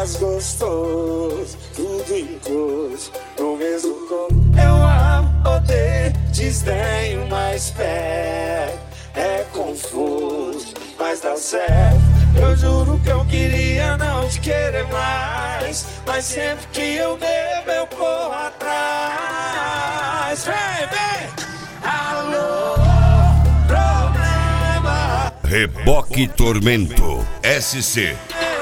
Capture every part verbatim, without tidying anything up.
mais gostoso, tudo em cores, no mesmo corpo. Eu amo, odeio, desdenho, mas perto. É confuso, mas dá certo. Eu juro que eu queria não te querer mais, mas sempre que eu bebo eu corro atrás. Vem, vem, alô, problema. Reboque Tormento S C.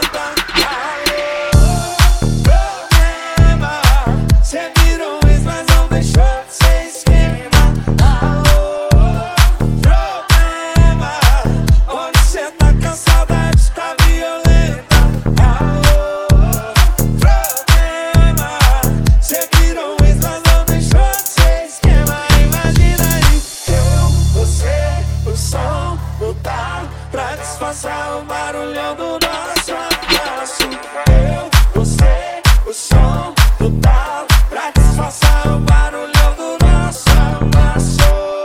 Disfarçar o barulhão do nosso abraço. Eu, você, o som do tal, pra disfarçar o barulhão do nosso abraço.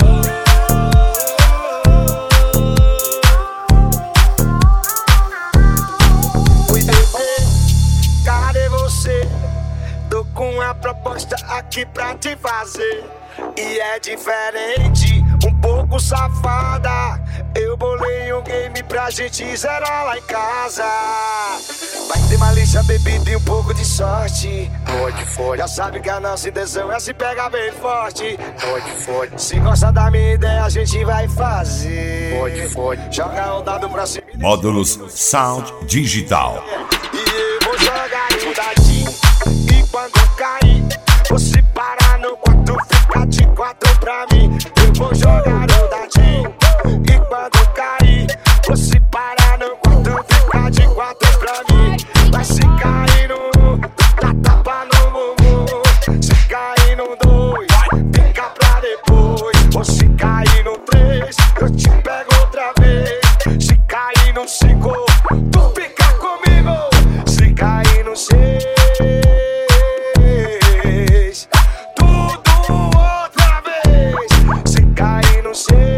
Oi, bebê, cadê você? Tô com a proposta aqui pra te fazer. E é diferente, um pouco safada. Eu bolei um game pra gente zerar lá em casa. Vai ter malícia, bebida e um pouco de sorte. Pode, pode. Já sabe que a nossa intenção é se pegar bem forte. Pode, pode. Se gosta da minha ideia, a gente vai fazer. Pode, pode. Joga o dado pra cima. Módulos Sound Digital. E eu vou jogar o dadinho. E quando cair, você parar no quarto, fica de quatro pra mim. Eu vou jogar o dadinho. E quando cair, você parar no quarto, fica de quatro pra mim. Vai se cair no um, dá tapa no bumbum. Se cair no dois, fica pra depois. Ou se cair no três, eu te pego outra vez. Se cair no cinco, tu fica comigo. Se cair no seis, tudo outra vez. Se cair no seis,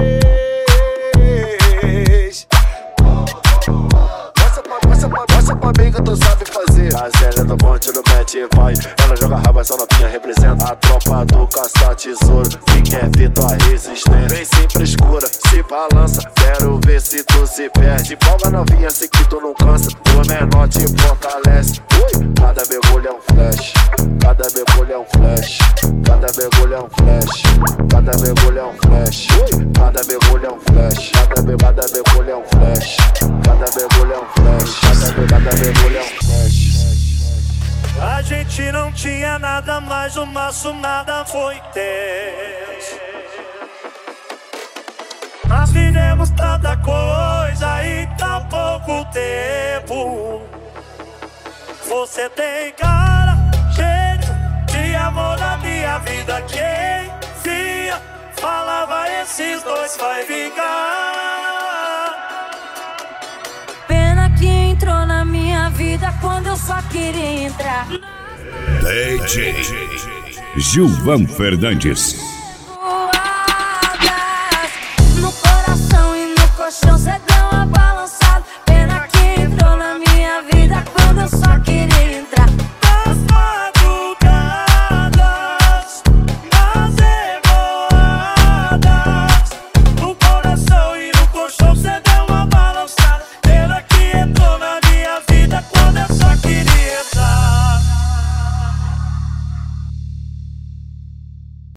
amiga, tu sabe fazer. A Zélia do monte no match vai. Ela joga raba, essa novinha representa a tropa do caça-tesouro. Quem é vitória resistente, vem sempre escura, se balança. Quero ver se tu se perde. Folga novinha, sei que tu não cansa. O menor te fortalece. Ui, cada mergulho é um flash. Cada mergulho é um flash. Cada mergulho é um flash. Cada mergulho é um flash. Ui, cada mergulho é um flash. Cada mergulho é um flash. Cada mergulho é um flash. Cada mergulho é um flash. A gente não tinha nada, mas o nosso nada foi tenso. Nós vivemos tanta coisa em tão pouco tempo. Você tem cara, jeito de amor na minha vida. Quem via, falava esses dois vai vingar. Pena que entrou na minha vida quando eu só queria entrar. D J Gilvan Fernandes.